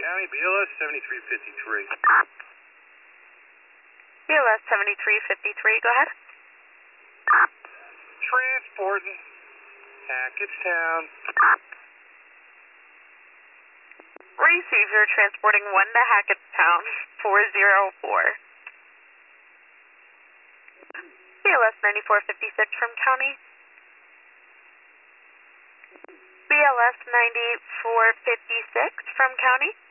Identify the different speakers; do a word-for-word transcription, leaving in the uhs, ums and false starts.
Speaker 1: County, B L S seventy-three fifty-three.
Speaker 2: B L S seventy-three fifty-three, go ahead.
Speaker 1: Transporting Hackettstown.
Speaker 2: Receive, you're transporting one to Hackettstown, four zero four. B L S ninety-four fifty-six from County. B L S ninety-four fifty-six from County.